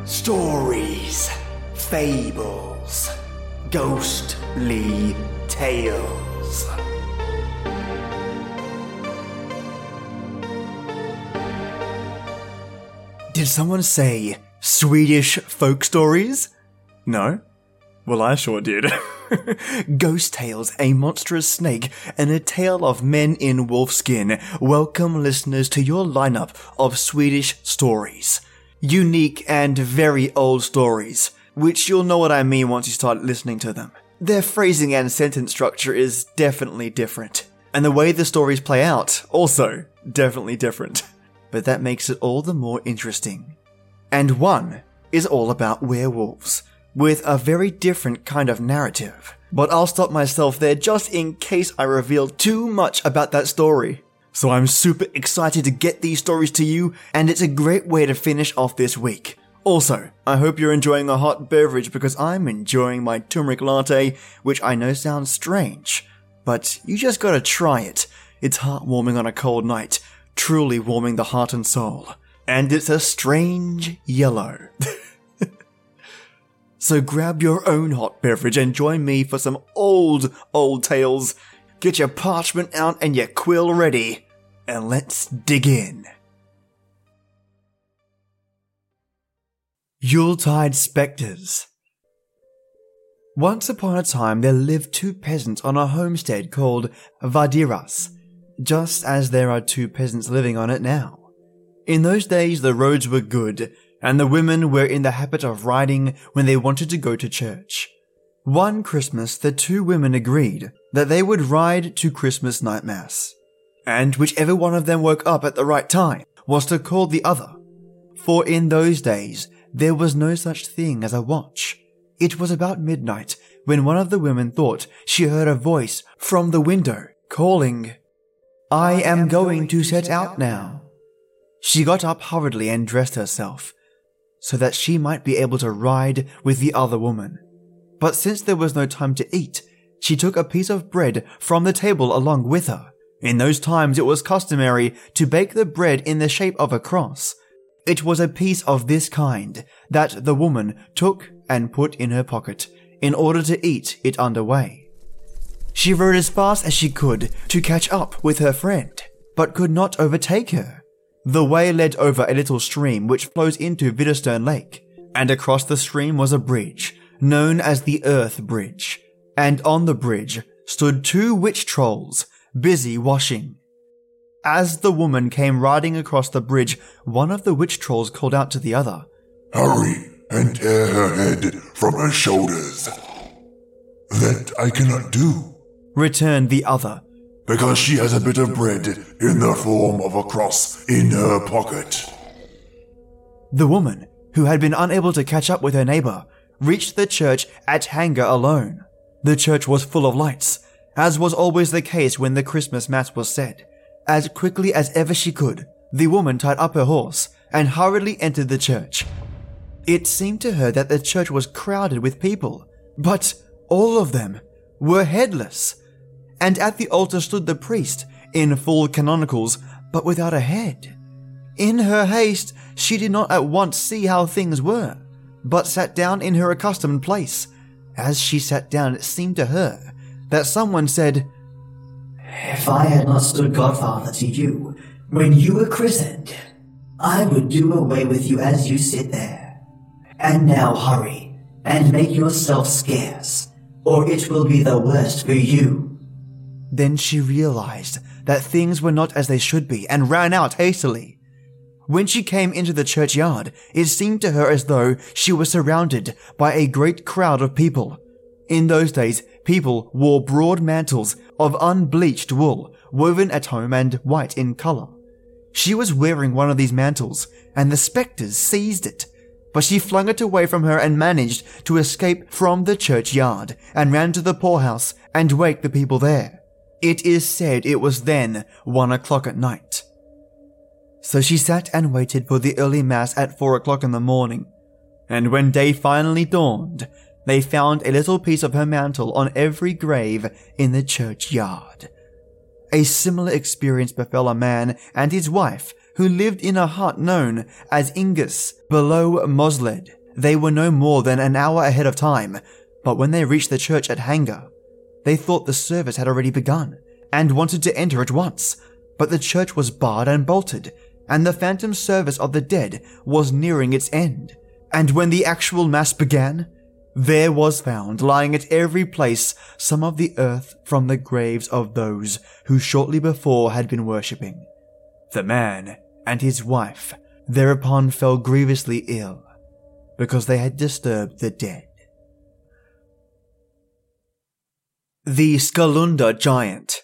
Stories, fables, ghostly tales. Did someone say Swedish folk stories? No? Well, I sure did. Ghost Tales, a monstrous snake, and a tale of men in wolfskin welcome listeners to your lineup of Swedish stories. Unique and very old stories, which you'll know what I mean once you start listening to them. Their phrasing and sentence structure is definitely different, and the way the stories play out, also definitely different. But that makes it all the more interesting. And one is all about werewolves, with a very different kind of narrative. But I'll stop myself there just in case I reveal too much about that story. So I'm super excited to get these stories to you, and it's a great way to finish off this week. Also, I hope you're enjoying a hot beverage because I'm enjoying my turmeric latte, which I know sounds strange, but you just gotta try it. It's heartwarming on a cold night, truly warming the heart and soul. And it's a strange yellow. So grab your own hot beverage and join me for some old tales. Get your parchment out and your quill ready, and let's dig in. Yuletide Spectres. Once upon a time there lived two peasants on a homestead called Vadiras, just as there are two peasants living on it now. In those days the roads were good, and the women were in the habit of riding when they wanted to go to church. One Christmas, the two women agreed that they would ride to Christmas night mass, and whichever one of them woke up at the right time was to call the other. For in those days, there was no such thing as a watch. It was about midnight when one of the women thought she heard a voice from the window calling, "I am going to set out now." She got up hurriedly and dressed herself, so that she might be able to ride with the other woman. But since there was no time to eat, she took a piece of bread from the table along with her. In those times it was customary to bake the bread in the shape of a cross. It was a piece of this kind that the woman took and put in her pocket in order to eat it underway. She rode as fast as she could to catch up with her friend, but could not overtake her. The way led over a little stream which flows into Vidderstern Lake, and across the stream was a bridge, known as the Earth Bridge, and on the bridge stood two witch trolls, busy washing. As the woman came riding across the bridge, one of the witch trolls called out to the other, "Hurry and tear her head from her shoulders." "That I cannot do," returned the other, "because she has a bit of bread in the form of a cross in her pocket." The woman, who had been unable to catch up with her neighbor, reached the church at Hanger alone. The church was full of lights, as was always the case when the Christmas Mass was said. As quickly as ever she could, the woman tied up her horse and hurriedly entered the church. It seemed to her that the church was crowded with people, but all of them were headless. And at the altar stood the priest, in full canonicals, but without a head. In her haste, she did not at once see how things were, but sat down in her accustomed place. As she sat down, it seemed to her that someone said, "If I had not stood godfather to you when you were christened, I would do away with you as you sit there. And now hurry, and make yourself scarce, or it will be the worst for you." Then she realized that things were not as they should be and ran out hastily. When she came into the churchyard, it seemed to her as though she was surrounded by a great crowd of people. In those days, people wore broad mantles of unbleached wool, woven at home and white in color. She was wearing one of these mantles, and the spectres seized it, but she flung it away from her and managed to escape from the churchyard and ran to the poorhouse and wake the people there. It is said it was then 1 o'clock at night. So she sat and waited for the early mass at 4 o'clock in the morning, and when day finally dawned, they found a little piece of her mantle on every grave in the churchyard. A similar experience befell a man and his wife who lived in a hut known as Ingus below Mosled, They were no more than an hour ahead of time, but when they reached the church at Hanger, they thought the service had already begun and wanted to enter at once, but the church was barred and bolted, and the phantom service of the dead was nearing its end. And when the actual mass began, there was found lying at every place some of the earth from the graves of those who shortly before had been worshipping. The man and his wife thereupon fell grievously ill, because they had disturbed the dead. The Skalunda Giant.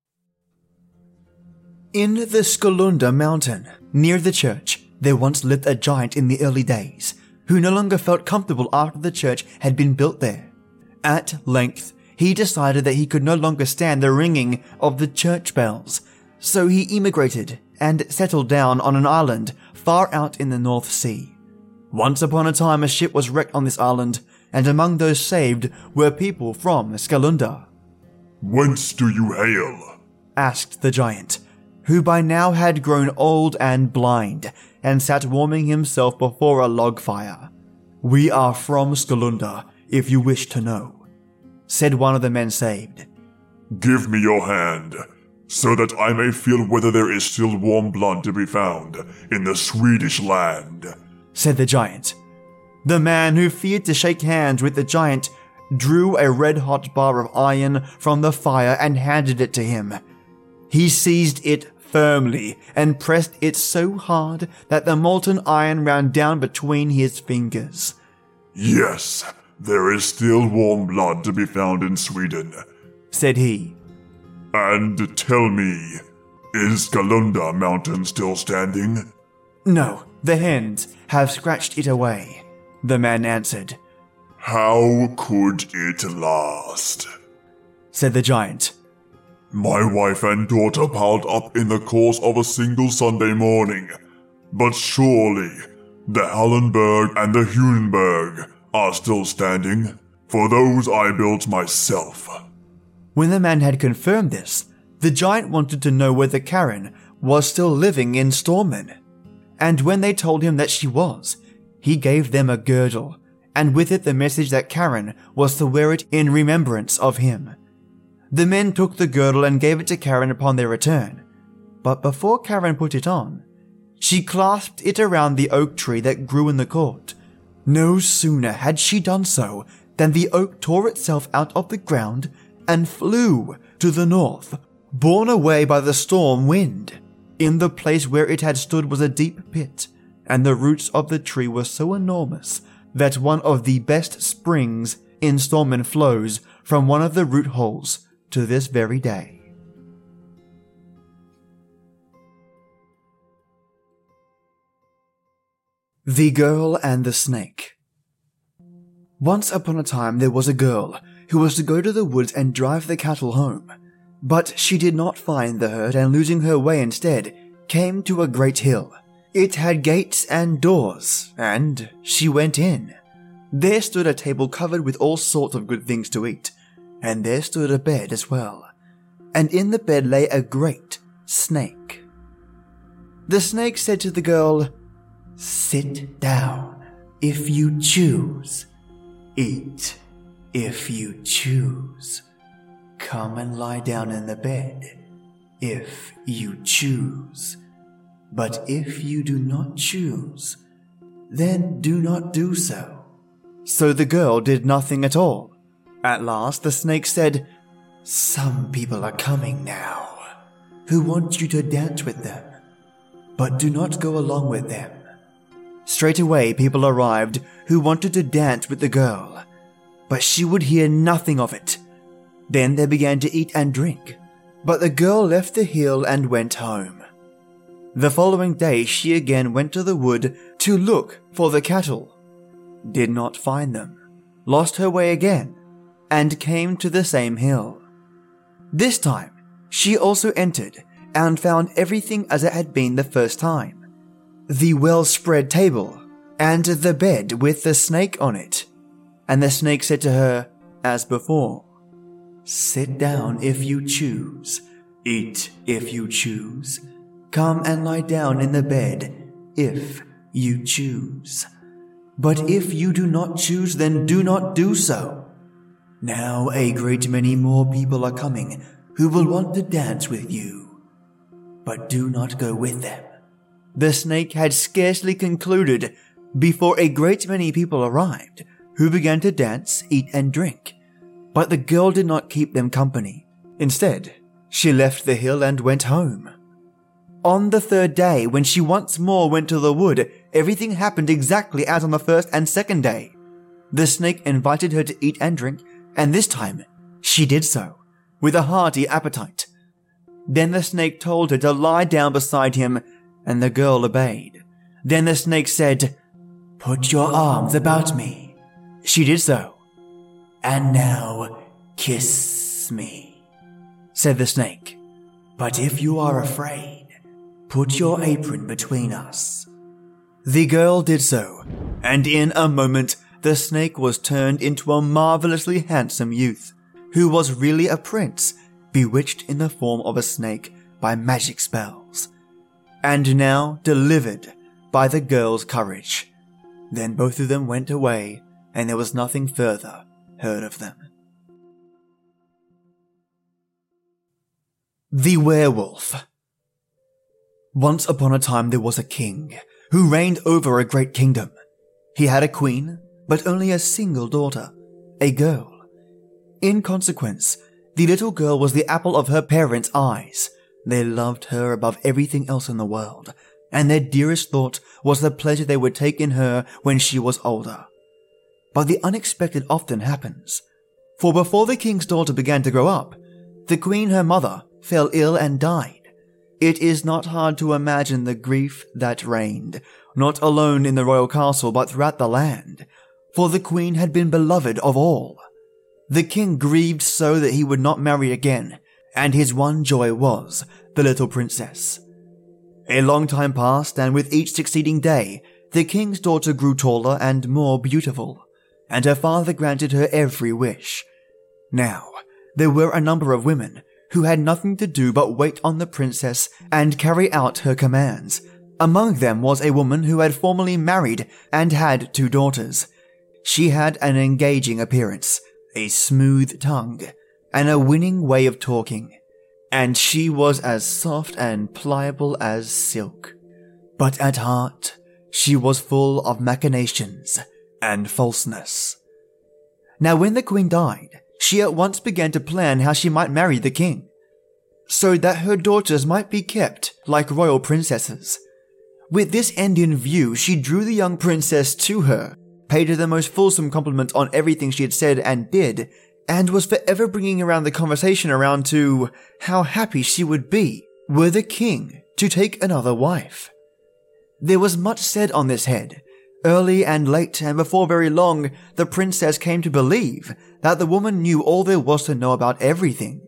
In the Skalunda mountain, near the church, there once lived a giant in the early days, who no longer felt comfortable after the church had been built there. At length, he decided that he could no longer stand the ringing of the church bells, so he emigrated and settled down on an island far out in the North Sea. Once upon a time, a ship was wrecked on this island, and among those saved were people from Skalunda. "Whence do you hail?" asked the giant, who by now had grown old and blind, and sat warming himself before a log fire. "We are from Skalunda, if you wish to know," said one of the men saved. "Give me your hand, so that I may feel whether there is still warm blood to be found in the Swedish land," said the giant. The man, who feared to shake hands with the giant, drew a red-hot bar of iron from the fire and handed it to him. He seized it firmly and pressed it so hard that the molten iron ran down between his fingers. "Yes, there is still warm blood to be found in Sweden," said he. "And tell me, is Skalunda mountain still standing?" "No, the hens have scratched it away," the man answered. "How could it last?" said the giant. "My wife and daughter piled up in the course of a single Sunday morning, but surely the Hallenberg and the Hunenberg are still standing, for those I built myself." When the man had confirmed this, the giant wanted to know whether Karen was still living in Stormen, and when they told him that she was, he gave them a girdle, and with it the message that Karen was to wear it in remembrance of him. The men took the girdle and gave it to Karen upon their return, but before Karen put it on, she clasped it around the oak tree that grew in the court. No sooner had she done so than the oak tore itself out of the ground and flew to the north, borne away by the storm wind. In the place where it had stood was a deep pit, and the roots of the tree were so enormous that one of the best springs in Stormen flows from one of the root holes to this very day. The Girl and the Snake. Once upon a time there was a girl who was to go to the woods and drive the cattle home, but she did not find the herd, and losing her way instead, came to a great hill. It had gates and doors, and she went in. There stood a table covered with all sorts of good things to eat, and there stood a bed as well, and in the bed lay a great snake. The snake said to the girl, "Sit down if you choose. Eat if you choose. Come and lie down in the bed if you choose. But if you do not choose, then do not do so." So the girl did nothing at all. At last the snake said, "Some people are coming now, who want you to dance with them, but do not go along with them." Straight away people arrived who wanted to dance with the girl, but she would hear nothing of it. Then they began to eat and drink, but the girl left the hill and went home. The following day she again went to the wood to look for the cattle, did not find them, lost her way again, and came to the same hill. This time, she also entered and found everything as it had been the first time. The well-spread table, and the bed with the snake on it. And the snake said to her, as before, "Sit down if you choose. Eat if you choose. Come and lie down in the bed if you choose. But if you do not choose, then do not do so. Now a great many more people are coming who will want to dance with you, but do not go with them." The snake had scarcely concluded before a great many people arrived who began to dance, eat, and drink. But the girl did not keep them company. Instead, she left the hill and went home. On the third day, when she once more went to the wood, everything happened exactly as on the first and second day. The snake invited her to eat and drink, and this time she did so, with a hearty appetite. Then the snake told her to lie down beside him, and the girl obeyed. Then the snake said, "Put your arms about me." She did so. "And now kiss me," said the snake. "But if you are afraid, put your apron between us." The girl did so, and in a moment the snake was turned into a marvelously handsome youth, who was really a prince, bewitched in the form of a snake by magic spells, and now delivered by the girl's courage. Then both of them went away, and there was nothing further heard of them. The Werewolf. Once upon a time there was a king who reigned over a great kingdom. He had a queen, but only a single daughter, a girl. In consequence, the little girl was the apple of her parents' eyes. They loved her above everything else in the world, and their dearest thought was the pleasure they would take in her when she was older. But the unexpected often happens, for before the king's daughter began to grow up, the queen, her mother, fell ill and died. It is not hard to imagine the grief that reigned, not alone in the royal castle but throughout the land, for the queen had been beloved of all. The king grieved so that he would not marry again, and his one joy was the little princess. A long time passed, and with each succeeding day, the king's daughter grew taller and more beautiful, and her father granted her every wish. Now, there were a number of women who had nothing to do but wait on the princess and carry out her commands. Among them was a woman who had formerly married and had 2 daughters. She had an engaging appearance, a smooth tongue, and a winning way of talking, and she was as soft and pliable as silk. But at heart, she was full of machinations and falseness. Now when the queen died, she at once began to plan how she might marry the king, so that her daughters might be kept like royal princesses. With this end in view, she drew the young princess to her, paid her the most fulsome compliment on everything she had said and did, and was forever bringing around the conversation around to how happy she would be were the king to take another wife. There was much said on this head. Early and late, and before very long, the princess came to believe that the woman knew all there was to know about everything.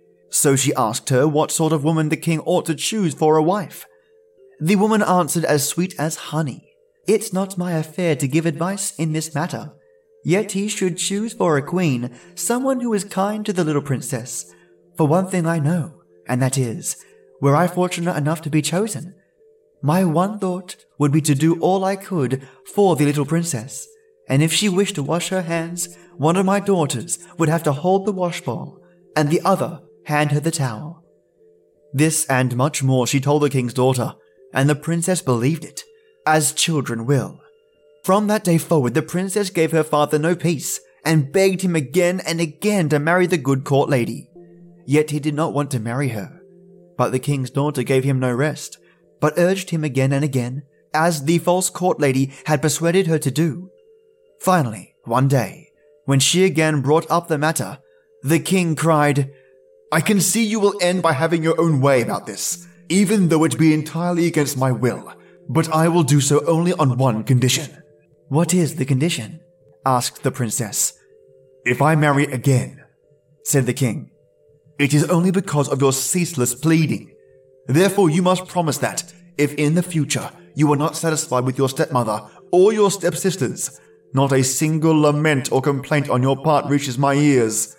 So she asked her what sort of woman the king ought to choose for a wife. The woman answered as sweet as honey, "It's not my affair to give advice in this matter. Yet he should choose for a queen someone who is kind to the little princess. For one thing I know, and that is, were I fortunate enough to be chosen, my one thought would be to do all I could for the little princess, and if she wished to wash her hands, one of my daughters would have to hold the washbowl, and the other hand her the towel." This and much more she told the king's daughter, and the princess believed it, as children will. From that day forward, the princess gave her father no peace, and begged him again and again to marry the good court lady. Yet he did not want to marry her. But the king's daughter gave him no rest, but urged him again and again, as the false court lady had persuaded her to do. Finally, one day, when she again brought up the matter, the king cried, "I can see you will end by having your own way about this, even though it be entirely against my will, but I will do so only on one condition." "What is the condition?" asked the princess. "If I marry again," said the king, "it is only because of your ceaseless pleading. Therefore you must promise that, if in the future you are not satisfied with your stepmother or your stepsisters, not a single lament or complaint on your part reaches my ears."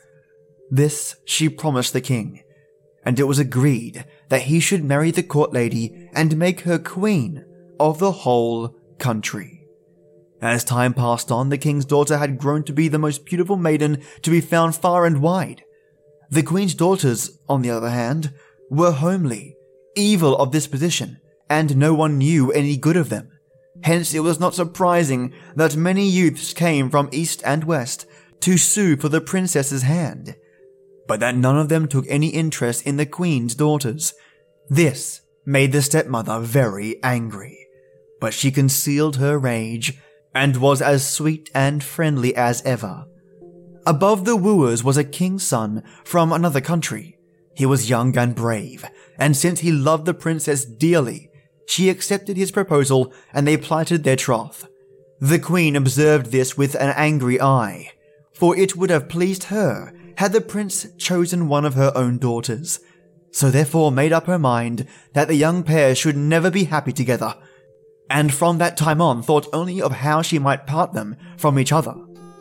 This she promised the king, and it was agreed that he should marry the court lady and make her queen of the whole country. As time passed on, the king's daughter had grown to be the most beautiful maiden to be found far and wide. The queen's daughters, on the other hand, were homely, evil of disposition, and no one knew any good of them. Hence it was not surprising that many youths came from east and west to sue for the princess's hand, but that none of them took any interest in the queen's daughters. This made the stepmother very angry, but she concealed her rage and was as sweet and friendly as ever. Above the wooers was a king's son from another country. He was young and brave, and since he loved the princess dearly, she accepted his proposal and they plighted their troth. The queen observed this with an angry eye, for it would have pleased her had the prince chosen one of her own daughters, so therefore made up her mind that the young pair should never be happy together, and from that time on thought only of how she might part them from each other.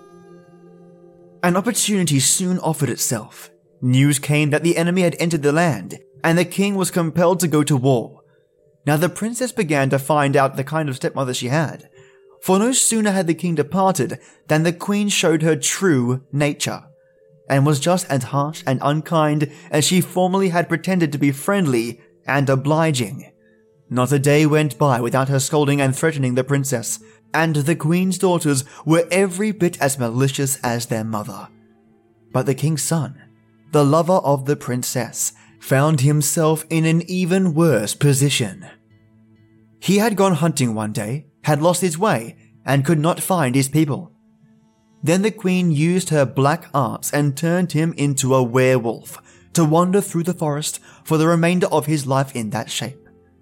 An opportunity soon offered itself. News came that the enemy had entered the land, and the king was compelled to go to war. Now the princess began to find out the kind of stepmother she had, for no sooner had the king departed than the queen showed her true nature, and was just as harsh and unkind as she formerly had pretended to be friendly and obliging. Not a day went by without her scolding and threatening the princess, and the queen's daughters were every bit as malicious as their mother. But the king's son, the lover of the princess, found himself in an even worse position. He had gone hunting one day, had lost his way, and could not find his people. Then the queen used her black arts and turned him into a werewolf to wander through the forest for the remainder of his life in that shape.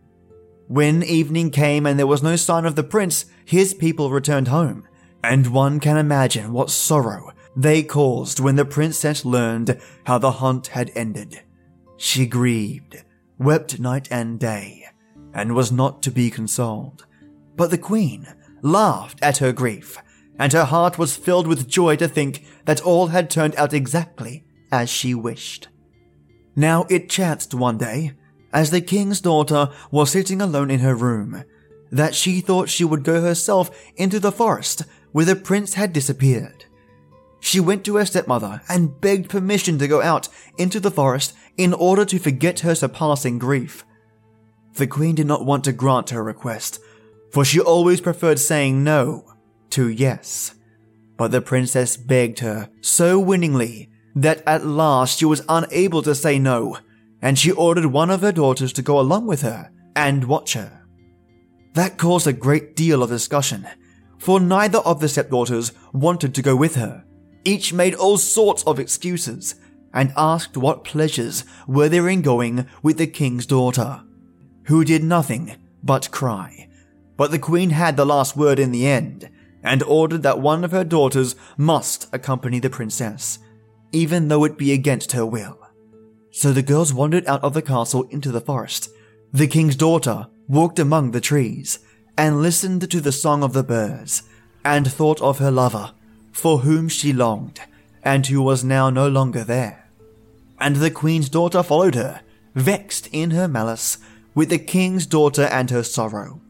When evening came and there was no sign of the prince, his people returned home, and one can imagine what sorrow they caused when the princess learned how the hunt had ended. She grieved, wept night and day, and was not to be consoled. But the queen laughed at her grief, and her heart was filled with joy to think that all had turned out exactly as she wished. Now it chanced one day, as the king's daughter was sitting alone in her room, that she thought she would go herself into the forest where the prince had disappeared. She went to her stepmother and begged permission to go out into the forest in order to forget her surpassing grief. The queen did not want to grant her request, for she always preferred saying no to yes. But the princess begged her so winningly that at last she was unable to say no, and she ordered one of her daughters to go along with her and watch her. That caused a great deal of discussion, for neither of the stepdaughters wanted to go with her. Each made all sorts of excuses and asked what pleasures were there in going with the king's daughter, who did nothing but cry. But the queen had the last word in the end, and ordered that one of her daughters must accompany the princess, even though it be against her will. So the girls wandered out of the castle into the forest. The king's daughter walked among the trees, and listened to the song of the birds, and thought of her lover, for whom she longed, and who was now no longer there. And the queen's daughter followed her, vexed in her malice, with the king's daughter and her sorrow.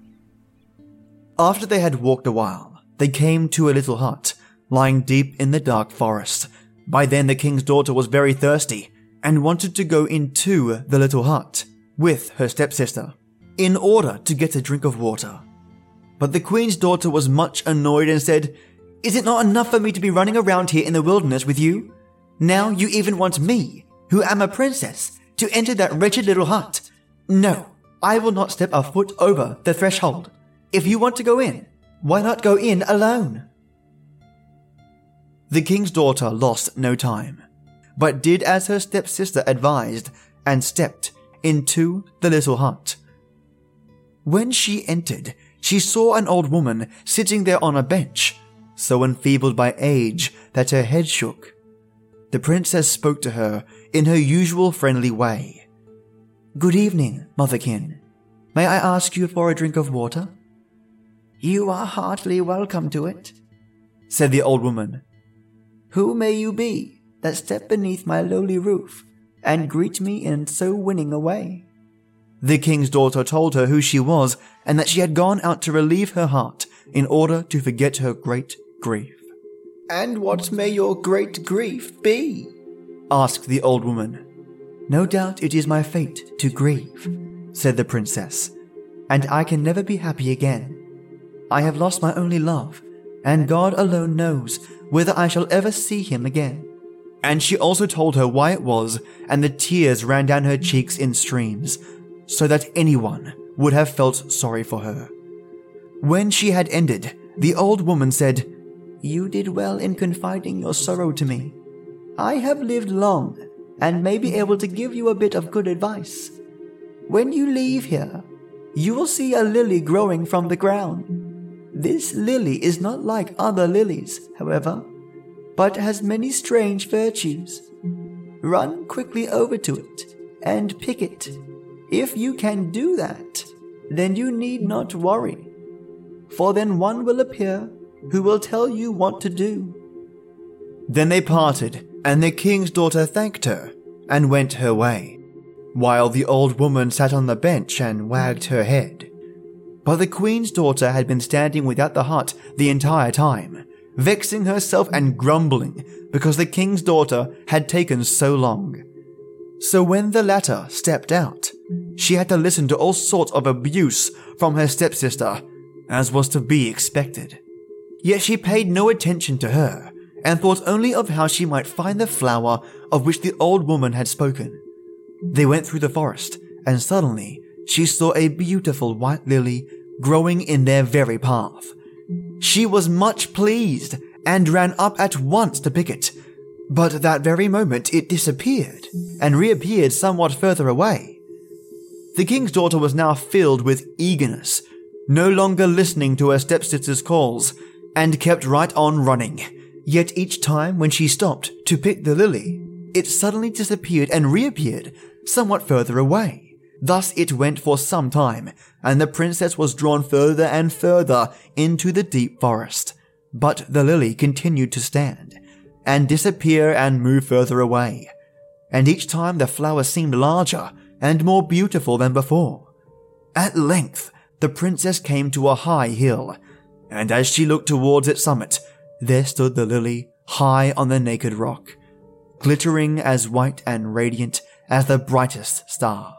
After they had walked a while, they came to a little hut, lying deep in the dark forest. By then the king's daughter was very thirsty, and wanted to go into the little hut with her stepsister, in order to get a drink of water. But the queen's daughter was much annoyed and said, "Is it not enough for me to be running around here in the wilderness with you? Now you even want me, who am a princess, to enter that wretched little hut? No, I will not step a foot over the threshold. If you want to go in, why not go in alone?" The king's daughter lost no time, but did as her stepsister advised and stepped into the little hut. When she entered, she saw an old woman sitting there on a bench, so enfeebled by age that her head shook. The princess spoke to her in her usual friendly way. "Good evening, motherkin. May I ask you for a drink of water?" "You are heartily welcome to it," said the old woman. "Who may you be that step beneath my lowly roof and greet me in so winning a way?" The king's daughter told her who she was and that she had gone out to relieve her heart in order to forget her great grief. "And what may your great grief be?" asked the old woman. "No doubt it is my fate to grieve," said the princess, "and I can never be happy again. I have lost my only love, and God alone knows whether I shall ever see him again." And she also told her why it was, and the tears ran down her cheeks in streams, so that anyone would have felt sorry for her. When she had ended, the old woman said, "You did well in confiding your sorrow to me. I have lived long, and may be able to give you a bit of good advice. When you leave here, you will see a lily growing from the ground. This lily is not like other lilies, however, but has many strange virtues. Run quickly over to it and pick it. If you can do that, then you need not worry, for then one will appear who will tell you what to do." Then they parted, and the king's daughter thanked her and went her way, while the old woman sat on the bench and wagged her head. But the queen's daughter had been standing without the hut the entire time, vexing herself and grumbling because the king's daughter had taken so long. So when the latter stepped out, she had to listen to all sorts of abuse from her stepsister, as was to be expected. Yet she paid no attention to her, and thought only of how she might find the flower of which the old woman had spoken. They went through the forest, and suddenly she saw a beautiful white lily growing in their very path. She was much pleased, and ran up at once to pick it, but that very moment it disappeared, and reappeared somewhat further away. The king's daughter was now filled with eagerness, no longer listening to her stepsister's calls, and kept right on running. Yet each time when she stopped to pick the lily, it suddenly disappeared and reappeared somewhat further away. Thus it went for some time, and the princess was drawn further and further into the deep forest. But the lily continued to stand, and disappear and move further away, and each time the flower seemed larger and more beautiful than before. At length, the princess came to a high hill, and as she looked towards its summit, there stood the lily high on the naked rock, glittering as white and radiant as the brightest star.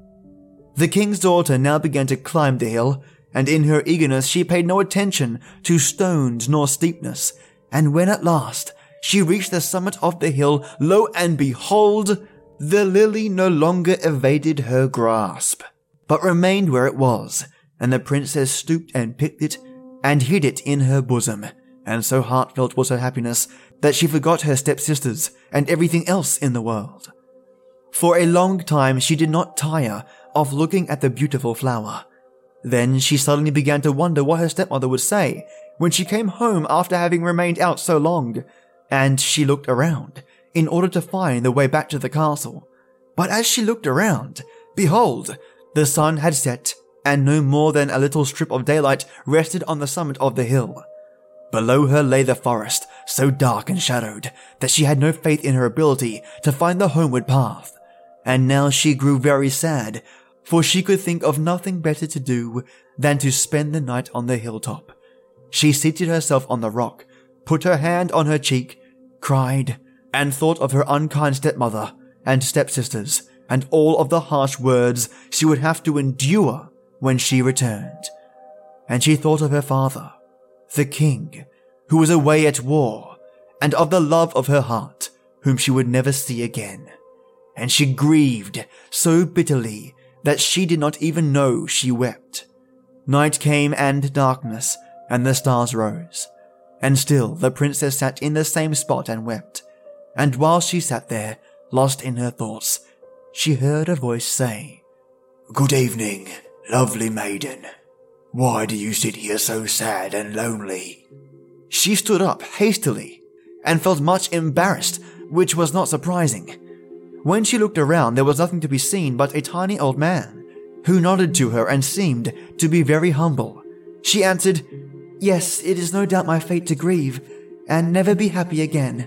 The king's daughter now began to climb the hill, and in her eagerness she paid no attention to stones nor steepness, and when at last she reached the summit of the hill, lo and behold, the lily no longer evaded her grasp, but remained where it was, and the princess stooped and picked it and hid it in her bosom, and so heartfelt was her happiness that she forgot her stepsisters and everything else in the world. For a long time she did not tire of looking at the beautiful flower. Then she suddenly began to wonder what her stepmother would say when she came home after having remained out so long, and she looked around in order to find the way back to the castle. But as she looked around, behold, the sun had set, and no more than a little strip of daylight rested on the summit of the hill. Below her lay the forest, so dark and shadowed that she had no faith in her ability to find the homeward path. And now she grew very sad, for she could think of nothing better to do than to spend the night on the hilltop. She seated herself on the rock, put her hand on her cheek, cried, and thought of her unkind stepmother and stepsisters, and all of the harsh words she would have to endure when she returned. And she thought of her father, the king, who was away at war, and of the love of her heart, whom she would never see again. And she grieved so bitterly that she did not even know she wept. Night came and darkness, and the stars rose. And still the princess sat in the same spot and wept. And while she sat there, lost in her thoughts, she heard a voice say, "Good evening, lovely maiden. Why do you sit here so sad and lonely?" She stood up hastily and felt much embarrassed, which was not surprising. When she looked around, there was nothing to be seen but a tiny old man, who nodded to her and seemed to be very humble. She answered, "Yes, it is no doubt my fate to grieve, and never be happy again.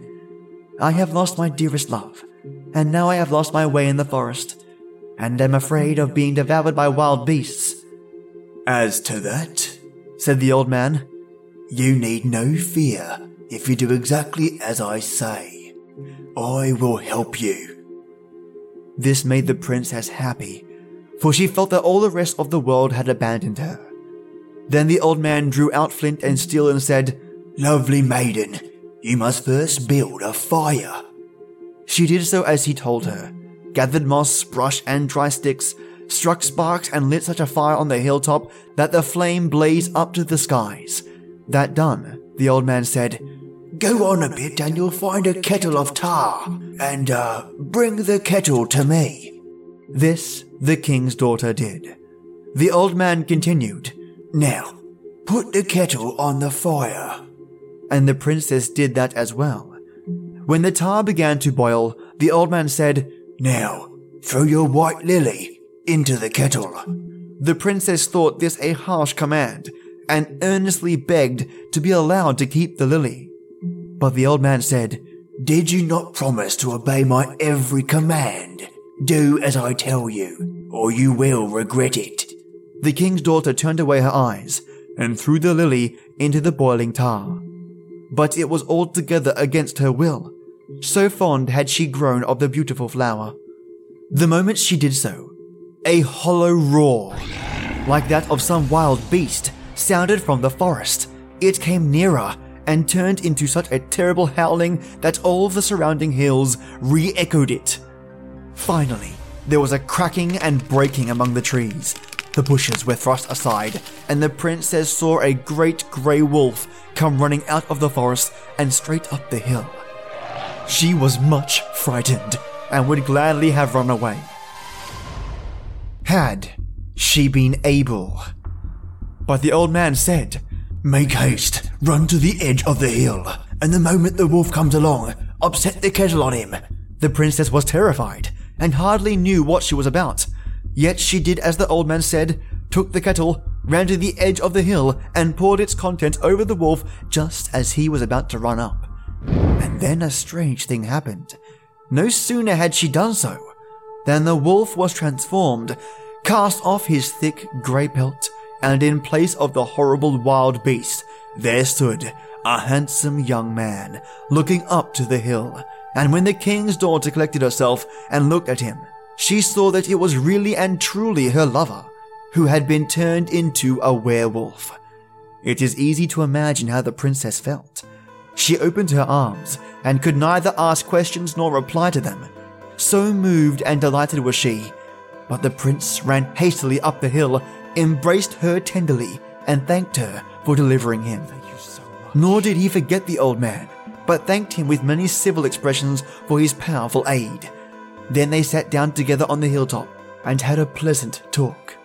I have lost my dearest love, and now I have lost my way in the forest, and am afraid of being devoured by wild beasts." "As to that," said the old man, You need no fear if you do exactly as I say. I will help you. This made the princess happy, for she felt that all the rest of the world had abandoned her. Then the old man drew out flint and steel and said, Lovely maiden, you must first build a fire. She did so as he told her, gathered moss, brush, and dry sticks, struck sparks and lit such a fire on the hilltop that the flame blazed up to the skies. That done, the old man said, Go on a bit and you'll find a kettle of tar, and bring the kettle to me. This the king's daughter did. The old man continued, Now, put the kettle on the fire. And the princess did that as well. When the tar began to boil, the old man said, Now, throw your white lily into the kettle. The princess thought this a harsh command, and earnestly begged to be allowed to keep the lily. But the old man said, Did you not promise to obey my every command? Do as I tell you, or you will regret it. The king's daughter turned away her eyes and threw the lily into the boiling tar. But it was altogether against her will. So fond had she grown of the beautiful flower. The moment she did so, a hollow roar, like that of some wild beast, sounded from the forest. It came nearer and turned into such a terrible howling that all the surrounding hills re-echoed it. Finally, there was a cracking and breaking among the trees. The bushes were thrust aside, and the princess saw a great grey wolf come running out of the forest and straight up the hill. She was much frightened and would gladly have run away, had she been able. But the old man said, Make haste, run to the edge of the hill, and the moment the wolf comes along, upset the kettle on him. The princess was terrified and hardly knew what she was about. Yet she did as the old man said, took the kettle, ran to the edge of the hill, and poured its contents over the wolf just as he was about to run up. And then a strange thing happened. No sooner had she done so than the wolf was transformed, cast off his thick grey pelt, and in place of the horrible wild beast, there stood a handsome young man, looking up to the hill. And when the king's daughter collected herself and looked at him, she saw that it was really and truly her lover, who had been turned into a werewolf. It is easy to imagine how the princess felt. She opened her arms and could neither ask questions nor reply to them. So moved and delighted was she. But the prince ran hastily up the hill, embraced her tenderly, and thanked her for delivering him. Nor did he forget the old man, but thanked him with many civil expressions for his powerful aid. Then they sat down together on the hilltop and had a pleasant talk.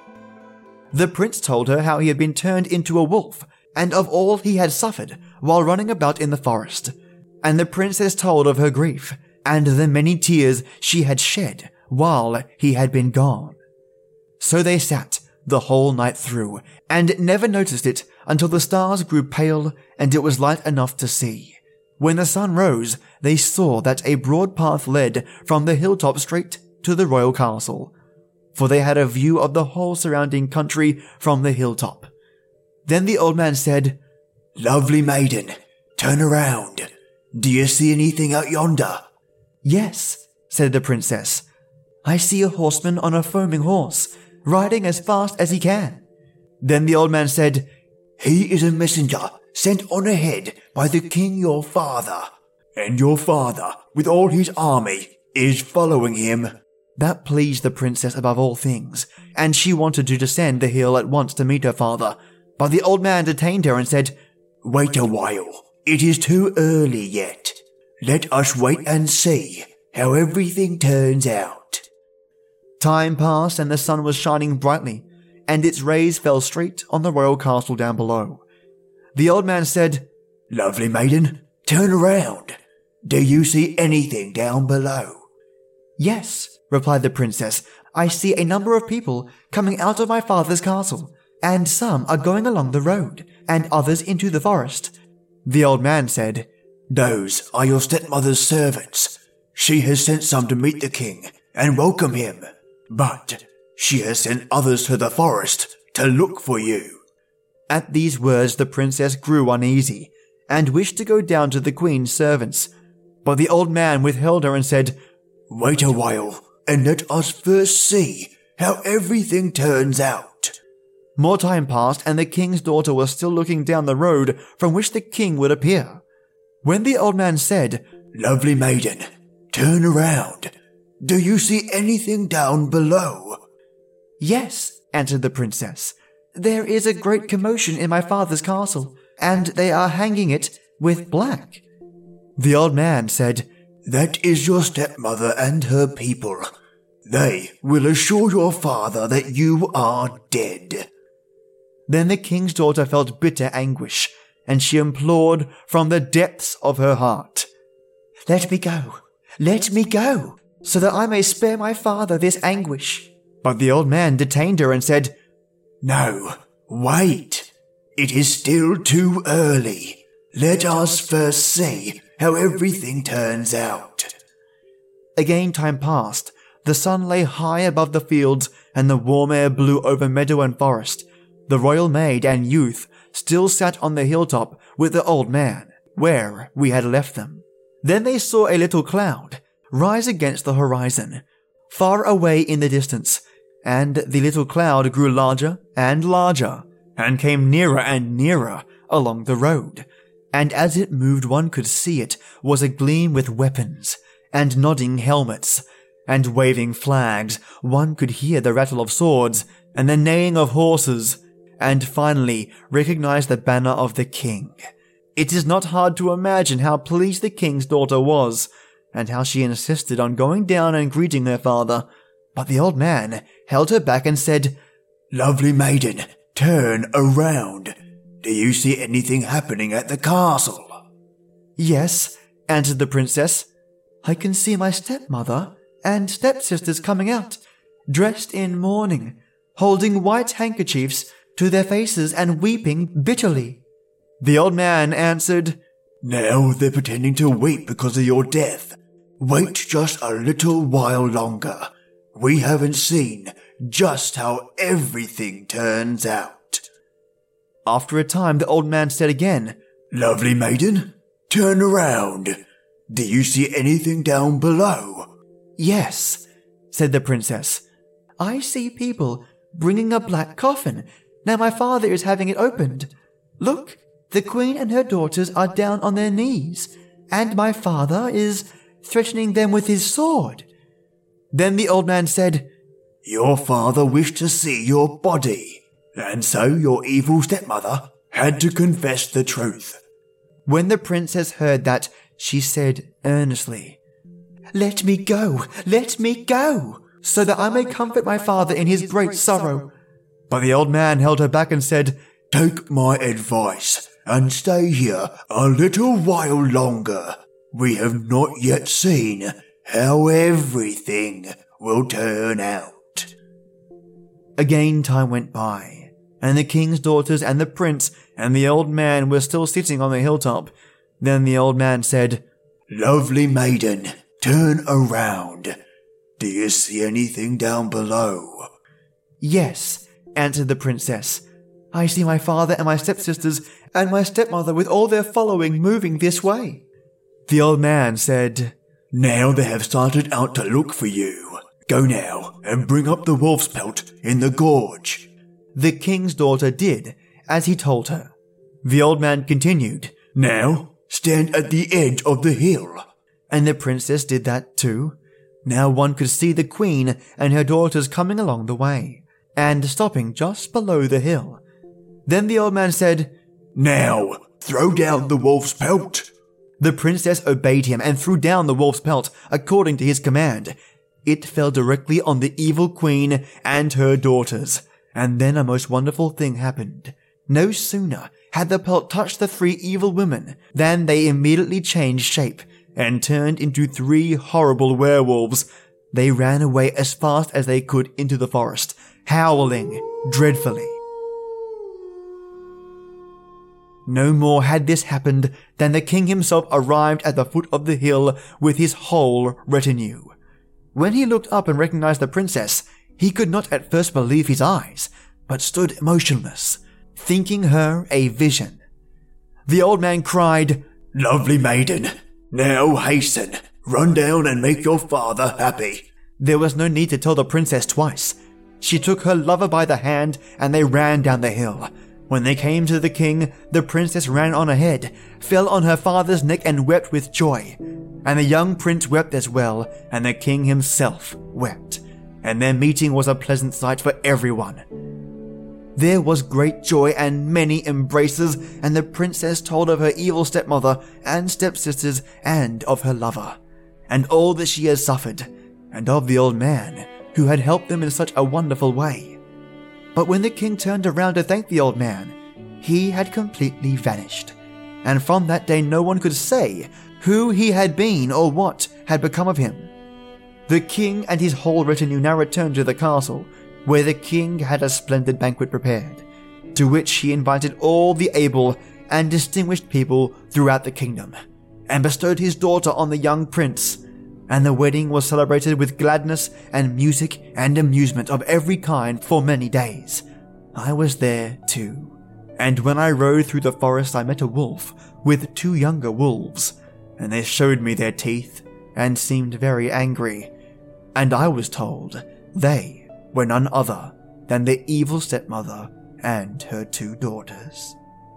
The prince told her how he had been turned into a wolf, and of all he had suffered while running about in the forest. And the princess told of her grief, and the many tears she had shed while he had been gone. So they sat the whole night through, and never noticed it until the stars grew pale and it was light enough to see. When the sun rose, they saw that a broad path led from the hilltop straight to the royal castle, for they had a view of the whole surrounding country from the hilltop. Then the old man said, Lovely maiden, turn around. Do you see anything out yonder? Yes, said the princess. I see a horseman on a foaming horse, riding as fast as he can. Then the old man said, He is a messenger sent on ahead by the king your father, and your father, with all his army, is following him. That pleased the princess above all things, and she wanted to descend the hill at once to meet her father. But the old man detained her and said, Wait a while. It is too early yet. Let us wait and see how everything turns out. Time passed and the sun was shining brightly, and its rays fell straight on the royal castle down below. The old man said, Lovely maiden, turn around. Do you see anything down below? Yes, replied the princess. I see a number of people coming out of my father's castle, and some are going along the road, and others into the forest. The old man said, Those are your stepmother's servants. She has sent some to meet the king and welcome him, but she has sent others to the forest to look for you. At these words the princess grew uneasy, and wished to go down to the queen's servants. But the old man withheld her and said, "Wait a while, and let us first see how everything turns out." More time passed, and the king's daughter was still looking down the road from which the king would appear. When the old man said, "Lovely maiden, turn around. Do you see anything down below?" "Yes," answered the princess. "There is a great commotion in my father's castle, and they are hanging it with black." The old man said, "That is your stepmother and her people. They will assure your father that you are dead." Then the king's daughter felt bitter anguish, and she implored from the depths of her heart, let me go, so that I may spare my father this anguish." But the old man detained her and said, "No, wait. It is still too early. Let us first see how everything turns out." Again time passed. The sun lay high above the fields, and the warm air blew over meadow and forest. The royal maid and youth still sat on the hilltop with the old man, where we had left them. Then they saw a little cloud rise against the horizon, far away in the distance, and the little cloud grew larger and larger, and came nearer and nearer along the road. And as it moved, one could see it was agleam with weapons, and nodding helmets, and waving flags. One could hear the rattle of swords, and the neighing of horses, and finally recognize the banner of the king. It is not hard to imagine how pleased the king's daughter was, and how she insisted on going down and greeting her father. But the old man held her back and said, "Lovely maiden, turn around. Do you see anything happening at the castle?" "Yes," answered the princess. "I can see my stepmother and stepsisters coming out, dressed in mourning, holding white handkerchiefs to their faces and weeping bitterly." The old man answered, "Now they're pretending to weep because of your death. Wait just a little while longer. We haven't seen just how everything turns out." After a time, the old man said again, "Lovely maiden, turn around. Do you see anything down below?" "Yes," said the princess. "I see people bringing a black coffin. Now my father is having it opened. Look, the queen and her daughters are down on their knees, and my father is threatening them with his sword." Then the old man said, "Your father wished to see your body, and so your evil stepmother had to confess the truth." When the princess heard that, she said earnestly, let me go, so that I may comfort my father in his great sorrow." But the old man held her back and said, "Take my advice and stay here a little while longer. We have not yet seen how everything will turn out." Again time went by, and the king's daughters and the prince and the old man were still sitting on the hilltop. Then the old man said, "Lovely maiden, turn around. Do you see anything down below?" "Yes," answered the princess. "I see my father and my stepsisters and my stepmother with all their following moving this way." The old man said, "Now they have started out to look for you. Go now and bring up the wolf's pelt in the gorge." The king's daughter did as he told her. The old man continued, "Now stand at the edge of the hill." And the princess did that too. Now one could see the queen and her daughters coming along the way, and stopping just below the hill. Then the old man said, "Now throw down the wolf's pelt." The princess obeyed him and threw down the wolf's pelt according to his command. It fell directly on the evil queen and her daughters. And then a most wonderful thing happened. No sooner had the pelt touched the three evil women than they immediately changed shape and turned into 3 horrible werewolves. They ran away as fast as they could into the forest, howling dreadfully. No more had this happened than the king himself arrived at the foot of the hill with his whole retinue. When he looked up and recognized the princess, he could not at first believe his eyes, but stood motionless, thinking her a vision. The old man cried, "Lovely maiden, now hasten, run down and make your father happy." There was no need to tell the princess twice. She took her lover by the hand and they ran down the hill. When they came to the king, the princess ran on ahead, fell on her father's neck and wept with joy. And the young prince wept as well, and the king himself wept. And their meeting was a pleasant sight for everyone. There was great joy and many embraces, and the princess told of her evil stepmother and stepsisters and of her lover, and all that she had suffered, and of the old man who had helped them in such a wonderful way. But when the king turned around to thank the old man, he had completely vanished, and from that day no one could say who he had been or what had become of him. The king and his whole retinue now returned to the castle, where the king had a splendid banquet prepared, to which he invited all the able and distinguished people throughout the kingdom, and bestowed his daughter on the young prince, and the wedding was celebrated with gladness and music and amusement of every kind for many days. I was there too, and when I rode through the forest I met a wolf with 2 younger wolves, and they showed me their teeth and seemed very angry, and I was told they were none other than the evil stepmother and her 2 daughters.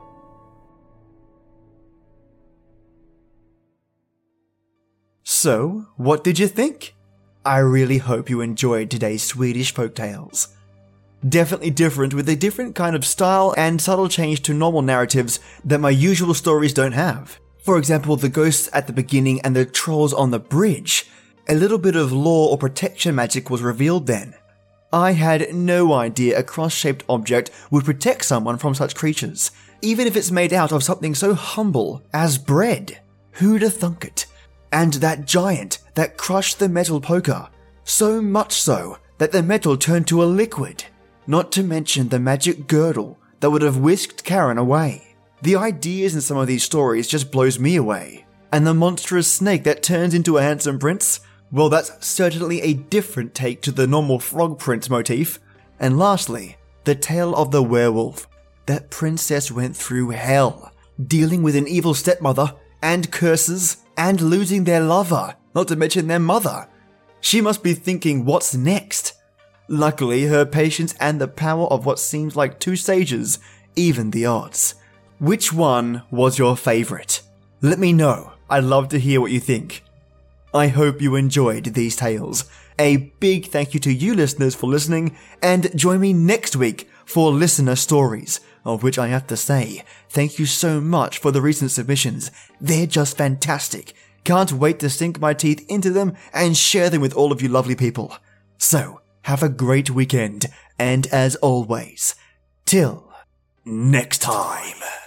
So, what did you think? I really hope you enjoyed today's Swedish folktales. Definitely different, with a different kind of style and subtle change to normal narratives that my usual stories don't have. For example, the ghosts at the beginning and the trolls on the bridge. A little bit of law or protection magic was revealed then. I had no idea a cross-shaped object would protect someone from such creatures, even if it's made out of something so humble as bread. Who'da thunk it? And that giant that crushed the metal poker, so much so that the metal turned to a liquid. Not to mention the magic girdle that would have whisked Karen away. The ideas in some of these stories just blows me away. And the monstrous snake that turns into a handsome prince? Well, that's certainly a different take to the normal frog prince motif. And lastly, the tale of the werewolf. That princess went through hell, dealing with an evil stepmother, and curses, and losing their lover, not to mention their mother. She must be thinking, what's next? Luckily, her patience and the power of what seems like 2 sages evened the odds. Which one was your favourite? Let me know. I'd love to hear what you think. I hope you enjoyed these tales. A big thank you to you listeners for listening, and join me next week for listener stories, of which I have to say, thank you so much for the recent submissions. They're just fantastic. Can't wait to sink my teeth into them and share them with all of you lovely people. So, have a great weekend, and as always, till next time.